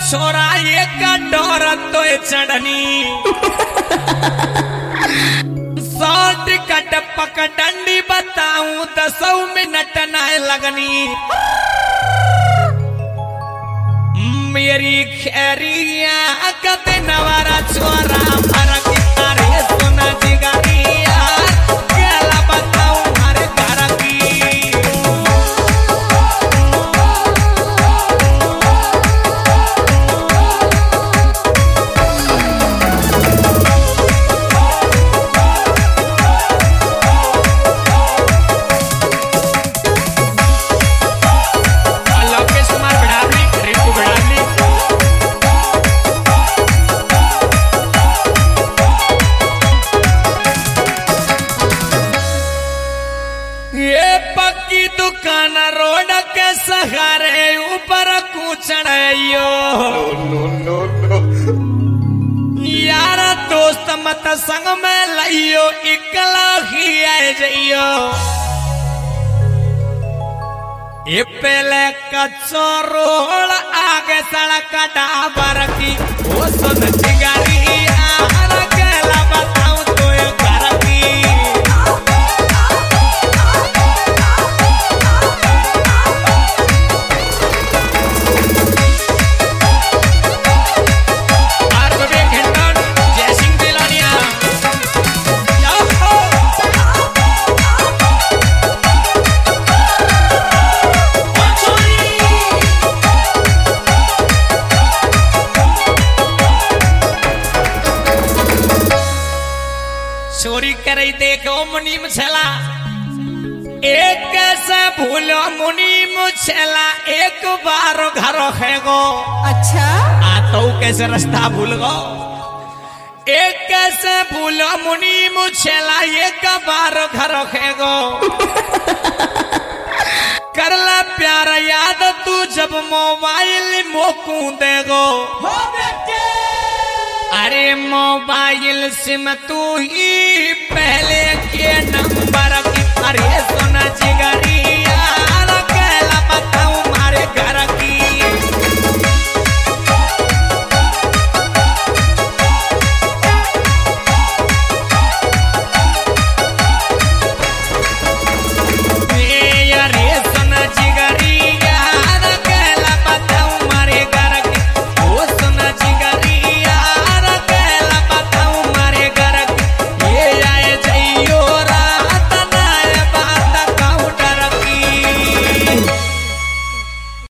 छोरा एक डोर तो चढ़नी सौट कट पकड़ंडी बताऊं 10 मिनट न लगनी मेरी खैरिया कते नवारा छोरा फरक तारे सोना जिगरिया केला बताऊं हर घर की दुकान रोड के सहारे ऊपर कूचड़ियो यार दोस्त मत संग में लियो इकला ही आए जइयो ये पहले कच्चो रोड आगे सड़क डाबर की वो सुन जिगरी यार केला बताऊं तो ये घर की चोरी करे देखो मुनीम छला एक कैसे भूलो मुनीम छला एक बार घर है गो अच्छा तो कैसे रास्ता भूल गो एक कैसे भूलो मुनीम छला एक बार घर है गो करला प्यार याद तू जब मोबाइल मोकू देगो अरे मोबाइल सिम तू ही पहले के नंबर की अरे सोना जिगरिया